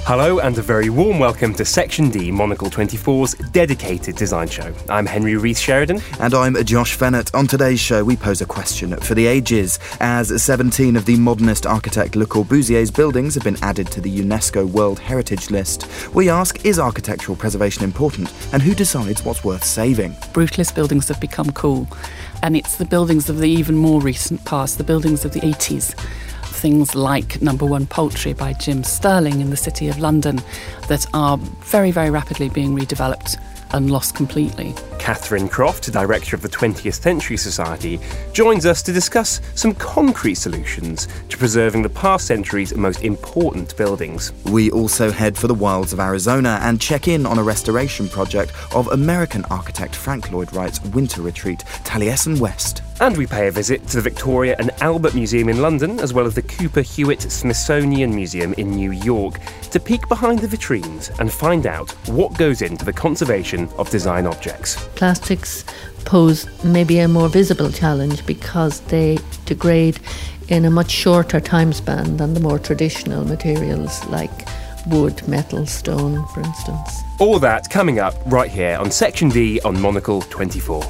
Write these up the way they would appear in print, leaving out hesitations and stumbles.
Hello and a very warm welcome to Section D, Monocle 24's dedicated design show. I'm Henry Reith Sheridan. And I'm Josh Fennett. On today's show, we pose a question for the ages. As 17 of the modernist architect Le Corbusier's buildings have been added to the UNESCO World Heritage List, we ask, is architectural preservation important? And who decides what's worth saving? Brutalist buildings have become cool. And it's the buildings of the even more recent past, the buildings of the 80s. Things like Number One Poultry by Jim Sterling in the City of London that are very, very rapidly being redeveloped and lost completely. Catherine Croft, Director of the 20th Century Society, joins us to discuss some concrete solutions to preserving the past century's most important buildings. We also head for the wilds of Arizona and check in on a restoration project of American architect Frank Lloyd Wright's winter retreat, Taliesin West. And we pay a visit to the Victoria and Albert Museum in London, as well as the Cooper Hewitt Smithsonian Museum in New York, to peek behind the vitrines and find out what goes into the conservation of design objects. Plastics pose maybe a more visible challenge because they degrade in a much shorter time span than the more traditional materials like wood, metal, stone, for instance. All that coming up right here on Section D on Monocle 24.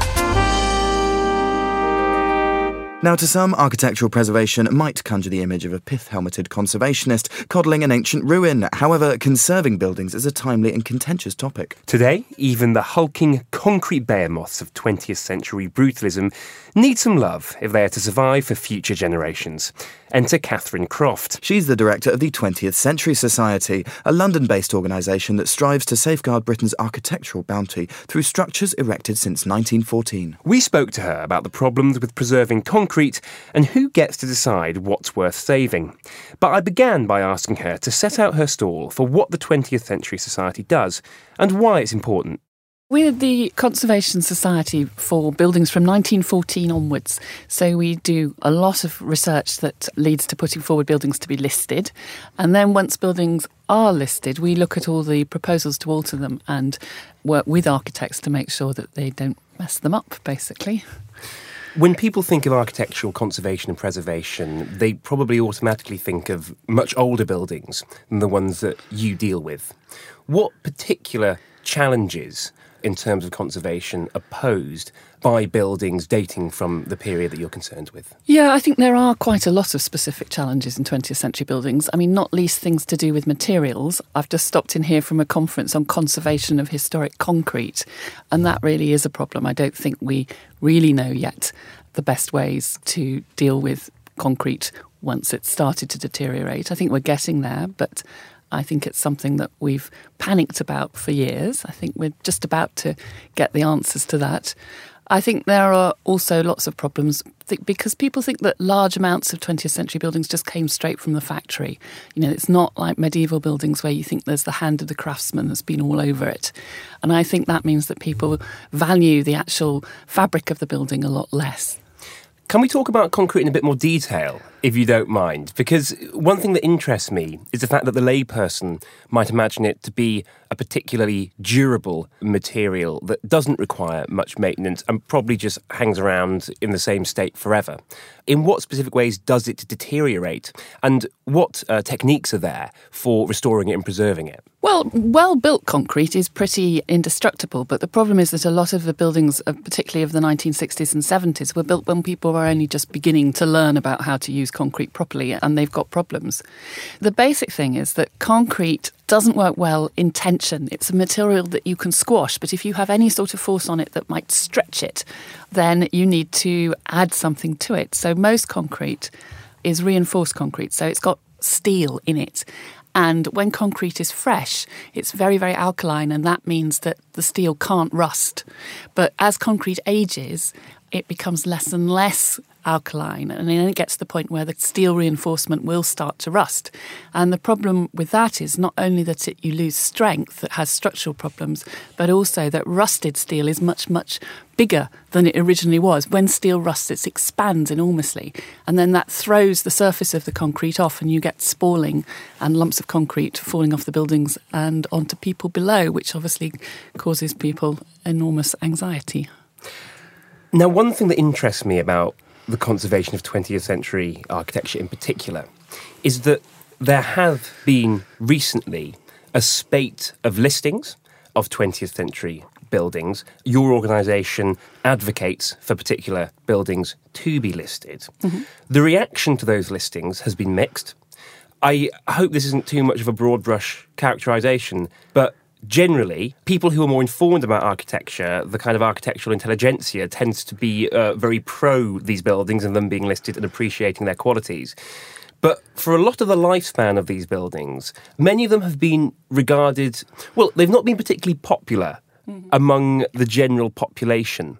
Now, to some, architectural preservation might conjure the image of a pith-helmeted conservationist coddling an ancient ruin. However, conserving buildings is a timely and contentious topic. Today, even the hulking concrete behemoths of 20th century brutalism need some love if they are to survive for future generations. Enter Catherine Croft. She's the director of the 20th Century Society, a London-based organisation that strives to safeguard Britain's architectural bounty through structures erected since 1914. We spoke to her about the problems with preserving concrete and who gets to decide what's worth saving. But I began by asking her to set out her stall for what the 20th Century Society does and why it's important. We're the Conservation Society for buildings from 1914 onwards. So we do a lot of research that leads to putting forward buildings to be listed. And then once buildings are listed, we look at all the proposals to alter them and work with architects to make sure that they don't mess them up, basically. When people think of architectural conservation and preservation, they probably automatically think of much older buildings than the ones that you deal with. What particular challenges in terms of conservation are posed by buildings dating from the period that you're concerned with? Yeah, I think there are quite a lot of specific challenges in 20th century buildings. I mean, not least things to do with materials. I've just stopped in here from a conference on conservation of historic concrete, and that really is a problem. I don't think we really know yet the best ways to deal with concrete once it's started to deteriorate. I think we're getting there, but I think it's something that we've panicked about for years. I think we're just about to get the answers to that. I think there are also lots of problems because people think that large amounts of 20th century buildings just came straight from the factory. You know, it's not like medieval buildings where you think there's the hand of the craftsman that's been all over it. And I think that means that people value the actual fabric of the building a lot less. Can we talk about concrete in a bit more detail, if you don't mind? Because one thing that interests me is the fact that the layperson might imagine it to be a particularly durable material that doesn't require much maintenance and probably just hangs around in the same state forever. In what specific ways does it deteriorate? And what techniques are there for restoring it and preserving it? Well, well-built concrete is pretty indestructible, but the problem is that a lot of the buildings, particularly of the 1960s and 70s, were built when people were only just beginning to learn about how to use concrete properly, and they've got problems. The basic thing is that concrete doesn't work well in tension. It's a material that you can squash, but if you have any sort of force on it that might stretch it, then you need to add something to it. So most concrete is reinforced concrete, so it's got steel in it. And when concrete is fresh, it's very, very alkaline, and that means that the steel can't rust. But as concrete ages, it becomes less and less alkaline, and then it gets to the point where the steel reinforcement will start to rust. And the problem with that is not only that you lose strength, that has structural problems, but also that rusted steel is much, much bigger than it originally was. When steel rusts, it expands enormously, and then that throws the surface of the concrete off, and you get spalling and lumps of concrete falling off the buildings and onto people below, which obviously causes people enormous anxiety. Now, one thing that interests me about the conservation of 20th century architecture in particular is that there have been recently a spate of listings of 20th century buildings. Your organisation advocates for particular buildings to be listed. Mm-hmm. The reaction to those listings has been mixed. I hope this isn't too much of a broad brush characterisation, but generally, people who are more informed about architecture, the kind of architectural intelligentsia, tends to be very pro these buildings and them being listed and appreciating their qualities. But for a lot of the lifespan of these buildings, many of them have been regarded, well, they've not been particularly popular among the general population.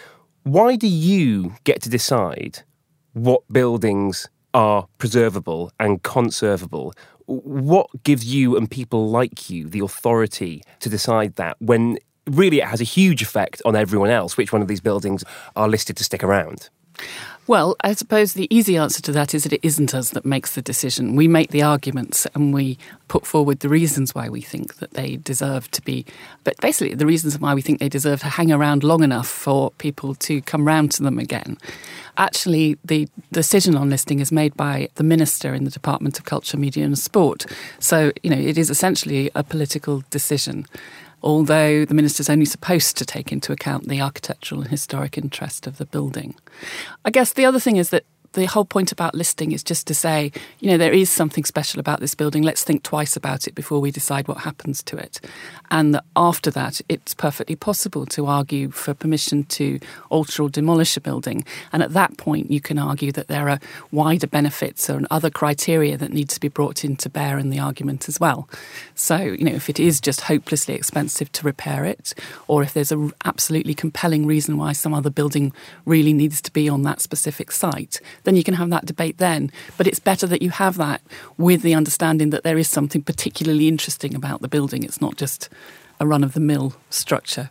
Why do you get to decide what buildings are preservable and conservable? What gives you and people like you the authority to decide that when really it has a huge effect on everyone else, which one of these buildings are listed to stick around? Well, I suppose the easy answer to that is that it isn't us that makes the decision. We make the arguments and we put forward the reasons why we think that they deserve to be, but basically the reasons why we think they deserve to hang around long enough for people to come round to them again. Actually, the decision on listing is made by the Minister in the Department of Culture, Media and Sport. So, it is essentially a political decision, although the Minister's only supposed to take into account the architectural and historic interest of the building. I guess the other thing is that the whole point about listing is just to say, there is something special about this building. Let's think twice about it before we decide what happens to it. And that after that, it's perfectly possible to argue for permission to alter or demolish a building. And at that point, you can argue that there are wider benefits or other criteria that need to be brought into bear in the argument as well. So, if it is just hopelessly expensive to repair it, or if there's an absolutely compelling reason why some other building really needs to be on that specific site, then you can have that debate then. But it's better that you have that with the understanding that there is something particularly interesting about the building. It's not just a run-of-the-mill structure.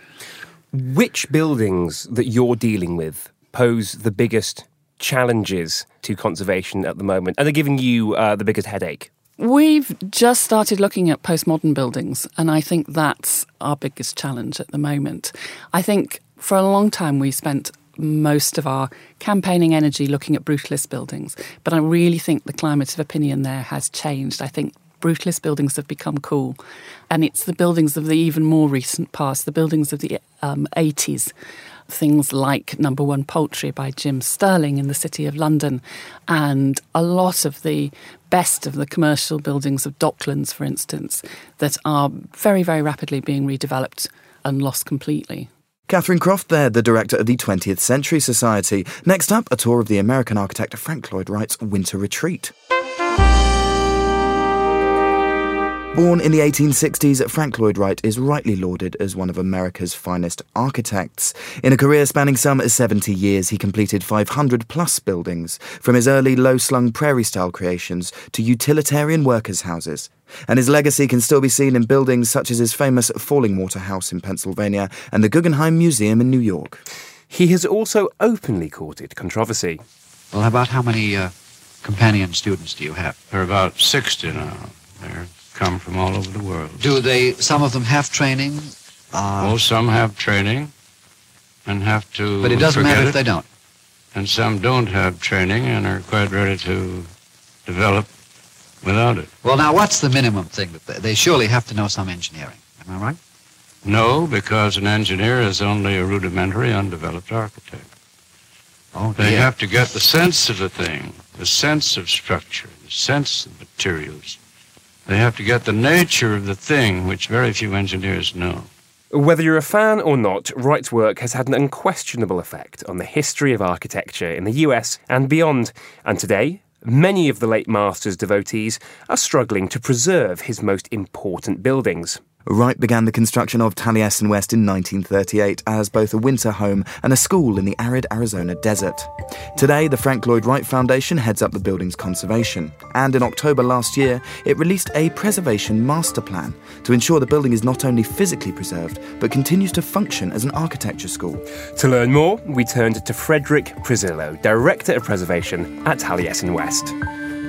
Which buildings that you're dealing with pose the biggest challenges to conservation at the moment, and are giving you the biggest headache? We've just started looking at postmodern buildings, and I think that's our biggest challenge at the moment. I think for a long time we spent most of our campaigning energy looking at brutalist buildings, but I really think the climate of opinion there has changed. I think brutalist buildings have become cool, and it's the buildings of the even more recent past, the buildings of the 80s, things like Number One Poultry by Jim Sterling in the City of London, and a lot of the best of the commercial buildings of Docklands, for instance, that are very, very rapidly being redeveloped and lost completely. Catherine Croft there, the director of the 20th Century Society. Next up, a tour of the American architect Frank Lloyd Wright's Winter Retreat. Born in the 1860s, Frank Lloyd Wright is rightly lauded as one of America's finest architects. In a career spanning some 70 years, he completed 500-plus buildings, from his early low-slung prairie-style creations to utilitarian workers' houses. And his legacy can still be seen in buildings such as his famous Fallingwater House in Pennsylvania and the Guggenheim Museum in New York. He has also openly courted controversy. Well, about how many companion students do you have? There are about 60 now. They're come from all over the world. Do some of them have training? Some have training and have to. But it doesn't matter if they don't. And some don't have training and are quite ready to develop without it. Well, now, what's the minimum thing? They surely have to know some engineering. Am I right? No, because an engineer is only a rudimentary, undeveloped architect. Oh, they have to get the sense of the thing, the sense of structure, the sense of materials. They have to get the nature of the thing, which very few engineers know. Whether you're a fan or not, Wright's work has had an unquestionable effect on the history of architecture in the US and beyond. And today, many of the late master's devotees are struggling to preserve his most important buildings. Wright began the construction of Taliesin West in 1938 as both a winter home and a school in the arid Arizona desert. Today, the Frank Lloyd Wright Foundation heads up the building's conservation, and in October last year, it released a preservation master plan to ensure the building is not only physically preserved, but continues to function as an architecture school. To learn more, we turned to Frederick Prezillo, Director of Preservation at Taliesin West.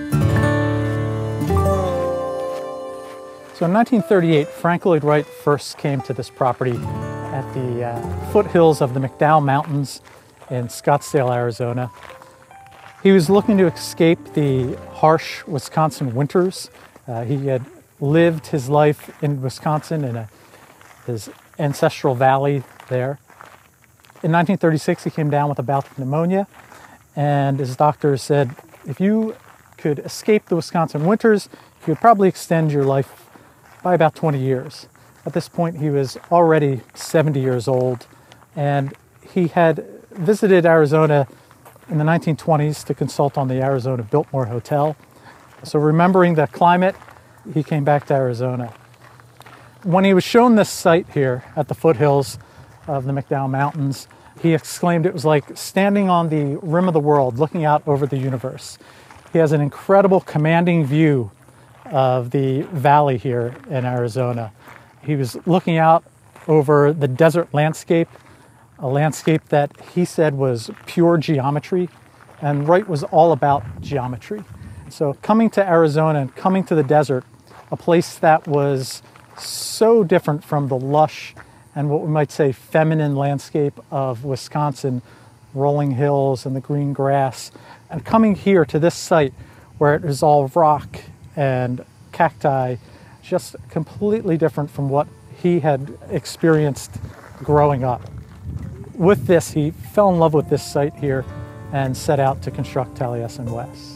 So in 1938, Frank Lloyd Wright first came to this property at the foothills of the McDowell Mountains in Scottsdale, Arizona. He was looking to escape the harsh Wisconsin winters. He had lived his life in Wisconsin in his ancestral valley there. In 1936, he came down with a bout of pneumonia, and his doctor said, if you could escape the Wisconsin winters, you could probably extend your life by about 20 years. At this point, he was already 70 years old, and he had visited Arizona in the 1920s to consult on the Arizona Biltmore Hotel. So remembering the climate, he came back to Arizona. When he was shown this site here at the foothills of the McDowell Mountains, he exclaimed it was like standing on the rim of the world, looking out over the universe. He has an incredible commanding view of the valley here in Arizona. He was looking out over the desert landscape, a landscape that he said was pure geometry, and Wright was all about geometry. So coming to Arizona and coming to the desert, a place that was so different from the lush and what we might say feminine landscape of Wisconsin, rolling hills and the green grass, and coming here to this site where it is all rock and cacti, just completely different from what he had experienced growing up. With this, he fell in love with this site here and set out to construct Taliesin West.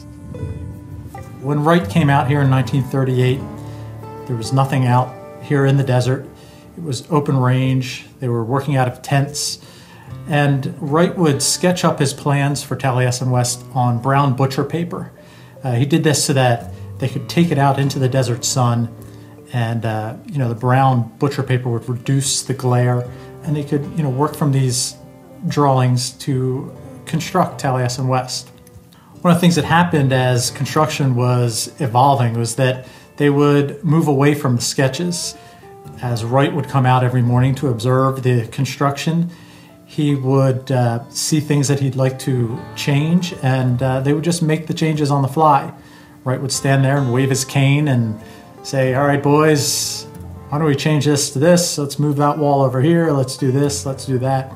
When Wright came out here in 1938, there was nothing out here in the desert. It was open range. They were working out of tents. And Wright would sketch up his plans for Taliesin West on brown butcher paper. He did this so that they could take it out into the desert sun, and the brown butcher paper would reduce the glare, and they could work from these drawings to construct Taliesin West. One of the things that happened as construction was evolving was that they would move away from the sketches. As Wright would come out every morning to observe the construction, he would see things that he'd like to change, and they would just make the changes on the fly. Wright would stand there and wave his cane and say, all right, boys, why don't we change this to this? Let's move that wall over here. Let's do this. Let's do that.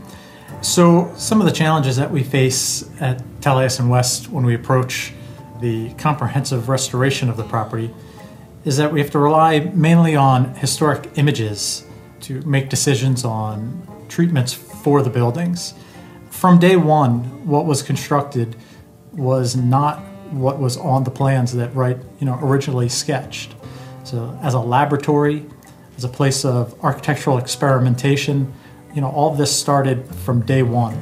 So some of the challenges that we face at Taliesin West when we approach the comprehensive restoration of the property is that we have to rely mainly on historic images to make decisions on treatments for the buildings. From day one, what was constructed was not what was on the plans that Wright originally sketched. So as a laboratory, as a place of architectural experimentation, all of this started from day one.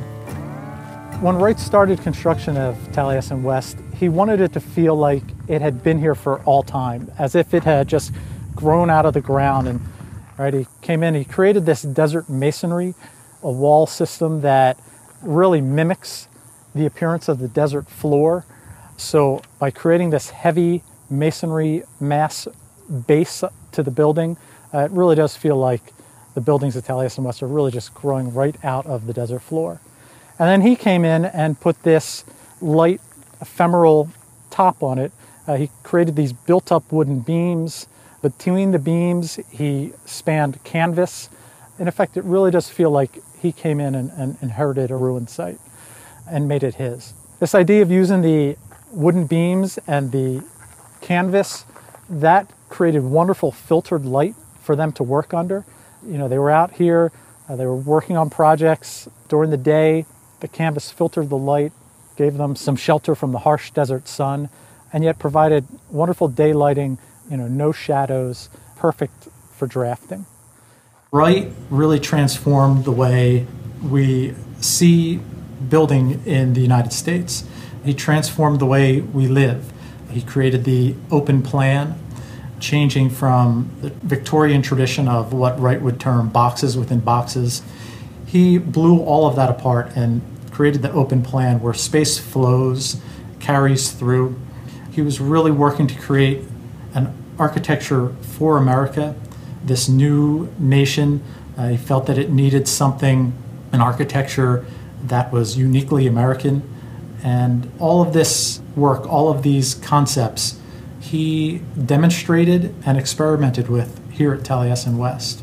When Wright started construction of Taliesin West, he wanted it to feel like it had been here for all time, as if it had just grown out of the ground. And he came in, he created this desert masonry, a wall system that really mimics the appearance of the desert floor. So by creating this heavy masonry mass base to the building, it really does feel like the buildings at Taliesin West are really just growing right out of the desert floor. And then he came in and put this light ephemeral top on it. He created these built-up wooden beams. Between the beams, he spanned canvas. In effect, it really does feel like he came in and inherited a ruined site and made it his. This idea of using the wooden beams and the canvas, that created wonderful filtered light for them to work under. They were out here, they were working on projects during the day. The canvas filtered the light, gave them some shelter from the harsh desert sun, and yet provided wonderful daylighting, no shadows, perfect for drafting. Wright really transformed the way we see building in the United States. He transformed the way we live. He created the open plan, changing from the Victorian tradition of what Wright would term boxes within boxes. He blew all of that apart and created the open plan where space flows, carries through. He was really working to create an architecture for America, this new nation. He felt that it needed something, an architecture that was uniquely American. And all of this work, all of these concepts, he demonstrated and experimented with here at Taliesin West.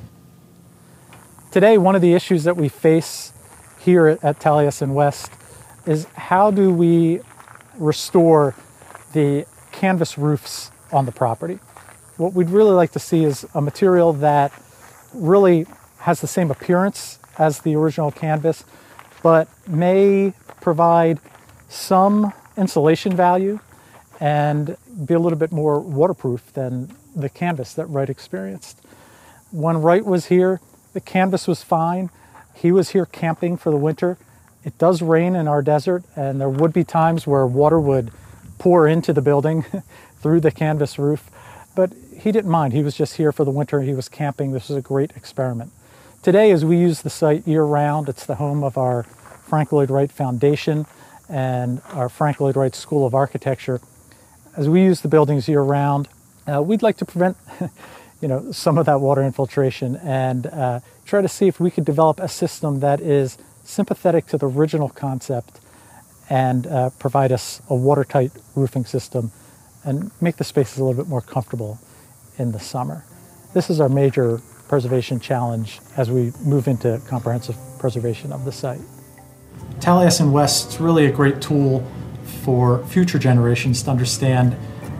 Today, one of the issues that we face here at Taliesin West is how do we restore the canvas roofs on the property. What we'd really like to see is a material that really has the same appearance as the original canvas, but may provide some insulation value and be a little bit more waterproof than the canvas that Wright experienced. When Wright was here, the canvas was fine. He was here camping for the winter. It does rain in our desert, and there would be times where water would pour into the building through the canvas roof, but he didn't mind. He was just here for the winter. He was camping. This was a great experiment. Today, as we use the site year-round, it's the home of our Frank Lloyd Wright Foundation and our Frank Lloyd Wright School of Architecture. As we use the buildings year-round, we'd like to prevent some of that water infiltration and try to see if we could develop a system that is sympathetic to the original concept and provide us a watertight roofing system and make the spaces a little bit more comfortable in the summer. This is our major preservation challenge as we move into comprehensive preservation of the site. Taliesin West is really a great tool for future generations to understand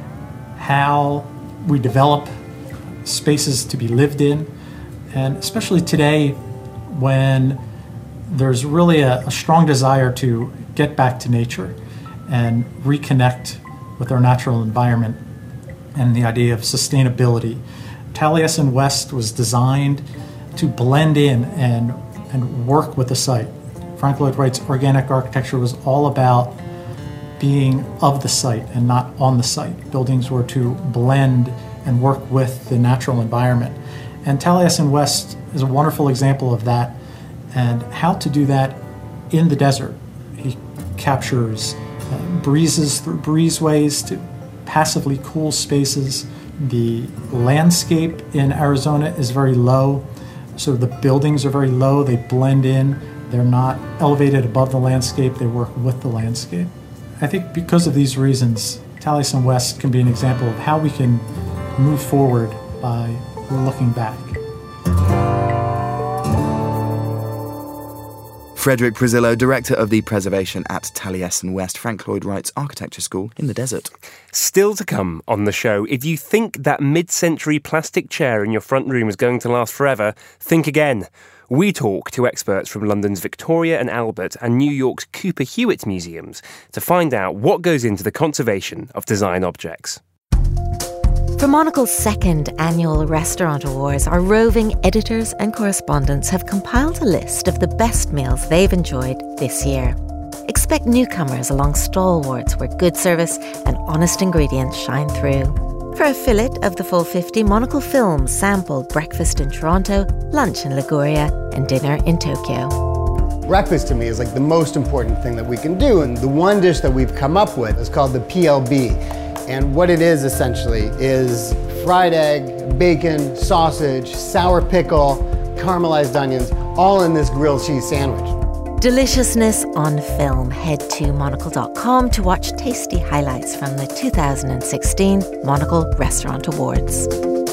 how we develop spaces to be lived in, and especially today when there's really a strong desire to get back to nature and reconnect with our natural environment and the idea of sustainability. Taliesin West was designed to blend in and work with the site. Frank Lloyd Wright's organic architecture was all about being of the site and not on the site. Buildings were to blend and work with the natural environment. And Taliesin West is a wonderful example of that and how to do that in the desert. He captures breezes through breezeways to passively cool spaces. The landscape in Arizona is very low, so the buildings are very low. They blend in. They're not elevated above the landscape. They work with the landscape. I think because of these reasons, Taliesin West can be an example of how we can move forward by looking back. Frederick Prezillo, Director of the Preservation at Taliesin West, Frank Lloyd Wright's Architecture School in the desert. Still to come on the show, if you think that mid-century plastic chair in your front room is going to last forever, think again. We talk to experts from London's Victoria and Albert and New York's Cooper Hewitt museums to find out what goes into the conservation of design objects. For Monocle's second annual Restaurant Awards, our roving editors and correspondents have compiled a list of the best meals they've enjoyed this year. Expect newcomers along stalwarts where good service and honest ingredients shine through. For a fillet of the full 50, Monocle Films sampled breakfast in Toronto, lunch in Liguria, and dinner in Tokyo. Breakfast to me is like the most important thing that we can do, and the one dish that we've come up with is called the PLB. And what it is essentially is fried egg, bacon, sausage, sour pickle, caramelized onions, all in this grilled cheese sandwich. Deliciousness on film. Head to monocle.com to watch tasty highlights from the 2016 Monocle Restaurant Awards.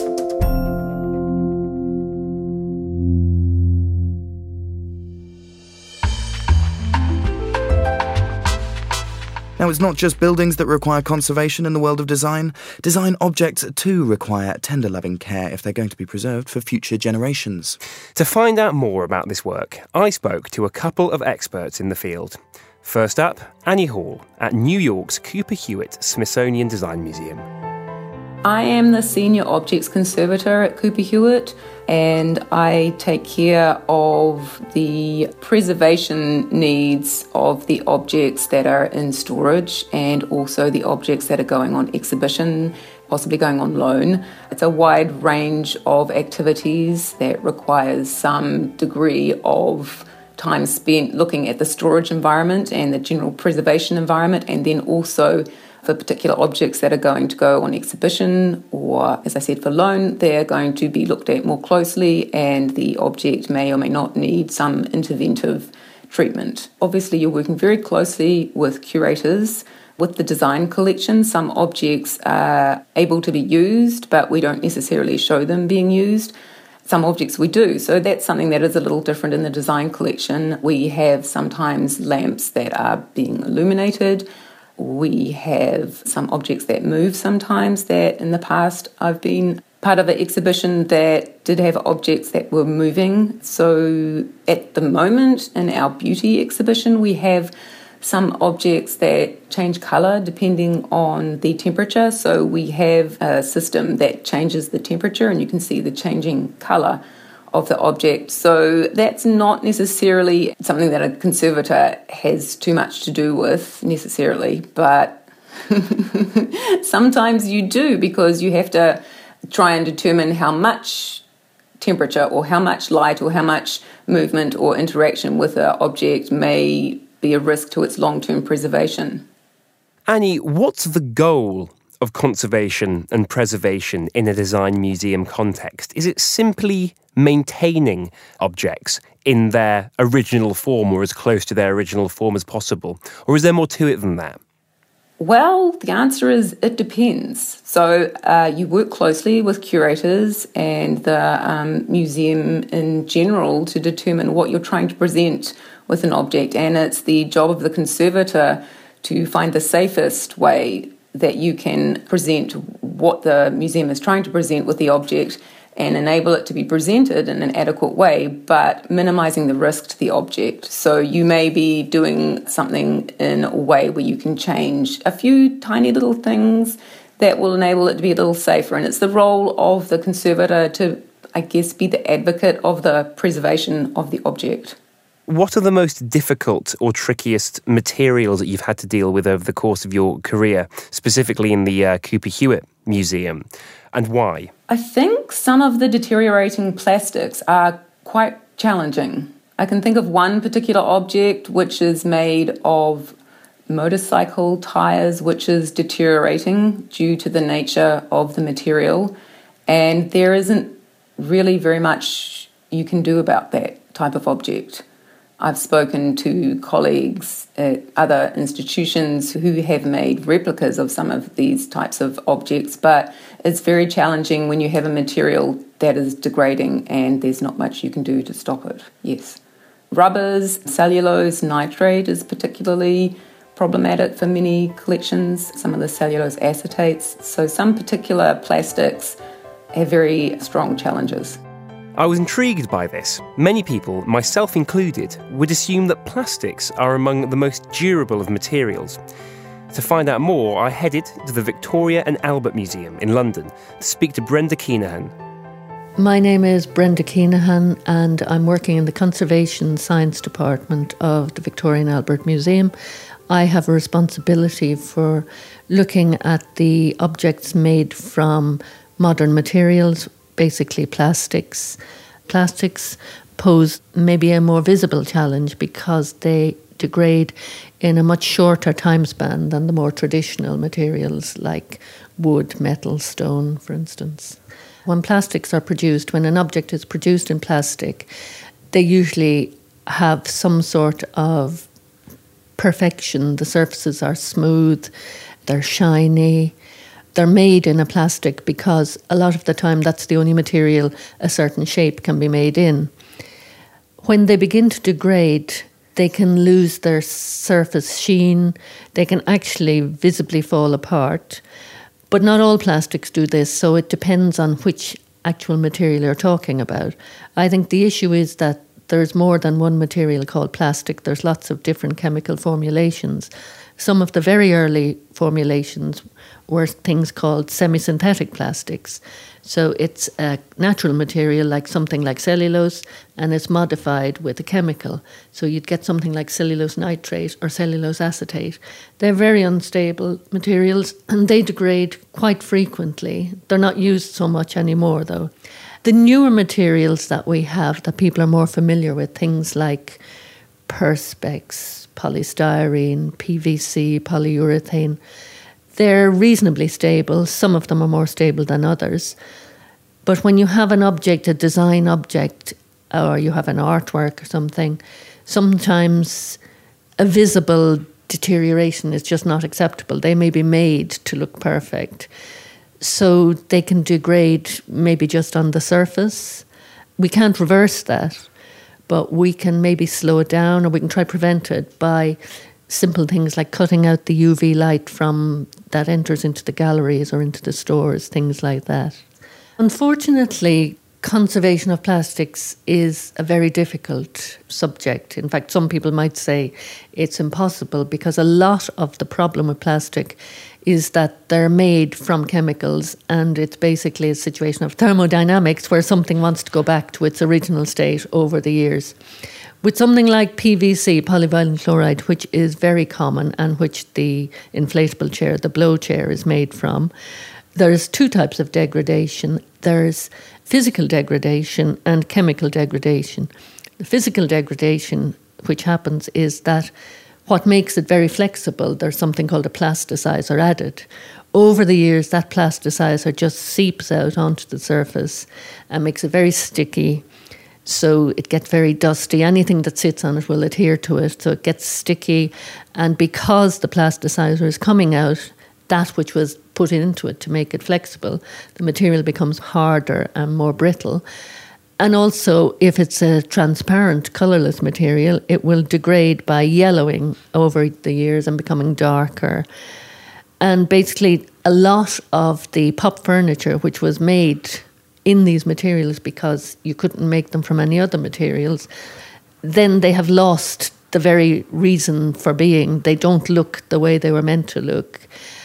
Now, it's not just buildings that require conservation in the world of design. Design objects, too, require tender loving care if they're going to be preserved for future generations. To find out more about this work, I spoke to a couple of experts in the field. First up, Annie Hall at New York's Cooper Hewitt Smithsonian Design Museum. I am the Senior Objects Conservator at Cooper Hewitt, and I take care of the preservation needs of the objects that are in storage and also the objects that are going on exhibition, possibly going on loan. It's a wide range of activities that requires some degree of time spent looking at the storage environment and the general preservation environment, and then also for particular objects that are going to go on exhibition or, as I said, for loan, they're going to be looked at more closely and the object may or may not need some interventive treatment. Obviously, you're working very closely with curators. With the design collection, some objects are able to be used, but we don't necessarily show them being used. Some objects we do, so that's something that is a little different in the design collection. We have sometimes lamps that are being illuminated. We have some objects that move sometimes, that in the past I've been part of an exhibition that did have objects that were moving. So at the moment in our beauty exhibition, we have some objects that change colour depending on the temperature. So we have a system that changes the temperature and you can see the changing colour of the object. So that's not necessarily something that a conservator has too much to do with necessarily, but sometimes you do, because you have to try and determine how much temperature or how much light or how much movement or interaction with an object may be a risk to its long-term preservation. Annie, what's the goal of conservation and preservation in a design museum context? Is it simply maintaining objects in their original form or as close to their original form as possible? Or is there more to it than that? Well, the answer is it depends. So you work closely with curators and the museum in general to determine what you're trying to present with an object, and it's the job of the conservator to find the safest way that you can present what the museum is trying to present with the object and enable it to be presented in an adequate way, but minimising the risk to the object. So you may be doing something in a way where you can change a few tiny little things that will enable it to be a little safer. And it's the role of the conservator to, I guess, be the advocate of the preservation of the object. What are the most difficult or trickiest materials that you've had to deal with over the course of your career, specifically in the Cooper Hewitt Museum, and why? I think some of the deteriorating plastics are quite challenging. I can think of one particular object which is made of motorcycle tyres, which is deteriorating due to the nature of the material, and there isn't really very much you can do about that type of object. I've spoken to colleagues at other institutions who have made replicas of some of these types of objects, but it's very challenging when you have a material that is degrading and there's not much you can do to stop it. Yes. Rubbers, cellulose, nitrate is particularly problematic for many collections, some of the cellulose acetates. So some particular plastics have very strong challenges. I was intrigued by this. Many people, myself included, would assume that plastics are among the most durable of materials. To find out more, I headed to the Victoria and Albert Museum in London to speak to Brenda Keenahan. My name is Brenda Keenahan and I'm working in the Conservation Science Department of the Victoria and Albert Museum. I have a responsibility for looking at the objects made from modern materials, basically plastics. Plastics pose maybe a more visible challenge because they degrade in a much shorter time span than the more traditional materials like wood, metal, stone, for instance. When plastics are produced, when an object is produced in plastic, they usually have some sort of perfection. The surfaces are smooth, they're shiny. They're made in a plastic because a lot of the time that's the only material a certain shape can be made in. When they begin to degrade, they can lose their surface sheen. They can actually visibly fall apart. But not all plastics do this, so it depends on which actual material you're talking about. I think the issue is that there's more than one material called plastic. There's lots of different chemical formulations. Some of the very early formulations were things called semi-synthetic plastics. So it's a natural material like something like cellulose and it's modified with a chemical. So you'd get something like cellulose nitrate or cellulose acetate. They're very unstable materials and they degrade quite frequently. They're not used so much anymore though. The newer materials that we have that people are more familiar with, things like Perspex, polystyrene, PVC, polyurethane, they're reasonably stable. Some of them are more stable than others. But when you have an object, a design object, or you have an artwork or something, sometimes a visible deterioration is just not acceptable. They may be made to look perfect. So they can degrade maybe just on the surface. We can't reverse that, but we can maybe slow it down or we can try to prevent it by simple things like cutting out the UV light from that enters into the galleries or into the stores, things like that. Unfortunately, conservation of plastics is a very difficult subject. In fact, some people might say it's impossible because a lot of the problem with plastic is that they're made from chemicals, and it's basically a situation of thermodynamics where something wants to go back to its original state over the years. With something like PVC, polyvinyl chloride, which is very common and which the inflatable chair, the blow chair, is made from, there's two types of degradation. There's physical degradation and chemical degradation. The physical degradation, which happens, is that what makes it very flexible, there's something called a plasticizer added. Over the years, that plasticizer just seeps out onto the surface and makes it very sticky. So it gets very dusty. Anything that sits on it will adhere to it. So it gets sticky. And because the plasticizer is coming out, that which was put into it to make it flexible, the material becomes harder and more brittle. And also, if it's a transparent, colourless material, it will degrade by yellowing over the years and becoming darker. And basically, a lot of the pop furniture, which was made in these materials because you couldn't make them from any other materials, then they have lost the very reason for being. They don't look the way they were meant to look.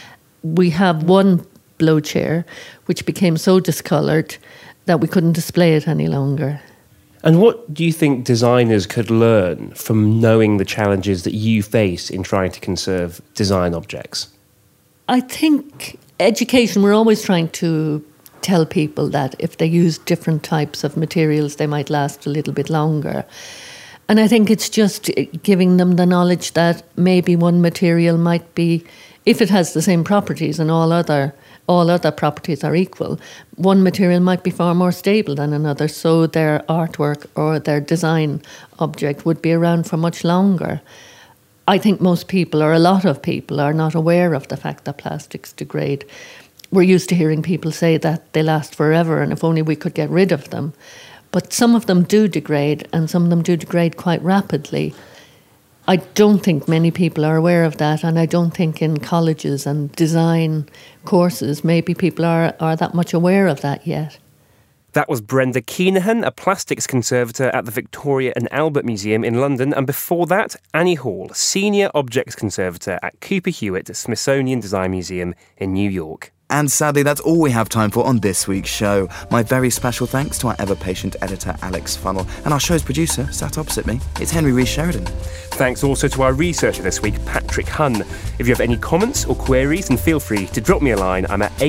We have one blow chair which became so discoloured that we couldn't display it any longer. And what do you think designers could learn from knowing the challenges that you face in trying to conserve design objects? I think education, we're always trying to tell people that if they use different types of materials, they might last a little bit longer. And I think it's just giving them the knowledge that maybe one material might be, if it has the same properties and all other properties are equal, one material might be far more stable than another, so their artwork or their design object would be around for much longer. I think most people, or a lot of people, are not aware of the fact that plastics degrade. We're used to hearing people say that they last forever and if only we could get rid of them. But some of them do degrade, and some of them do degrade quite rapidly. I don't think many people are aware of that, and I don't think in colleges and design courses maybe people are that much aware of that yet. That was Brenda Keenahan, a plastics conservator at the Victoria and Albert Museum in London, and before that, Annie Hall, Senior Objects Conservator at Cooper Hewitt Smithsonian Design Museum in New York. And sadly, that's all we have time for on this week's show. My very special thanks to our ever-patient editor, Alex Funnell, and our show's producer, sat opposite me, it's Henry Rees-Sheridan. Thanks also to our researcher this week, Patrick Hunn. If you have any comments or queries, then feel free to drop me a line. I'm at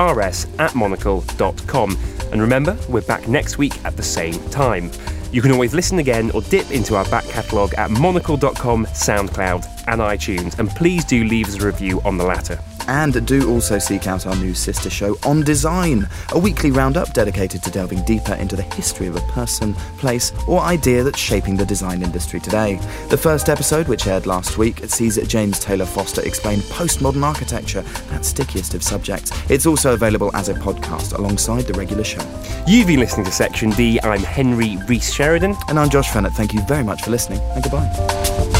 hrs@monocle.com. And remember, we're back next week at the same time. You can always listen again or dip into our back catalogue at monocle.com, SoundCloud and iTunes. And please do leave us a review on the latter. And do also seek out our new sister show, On Design, a weekly roundup dedicated to delving deeper into the history of a person, place or idea that's shaping the design industry today. The first episode, which aired last week, sees James Taylor Foster explain postmodern architecture, that stickiest of subjects. It's also available as a podcast alongside the regular show. You've been listening to Section D. I'm Henry Rees-Sheridan. And I'm Josh Fennett. Thank you very much for listening, and goodbye.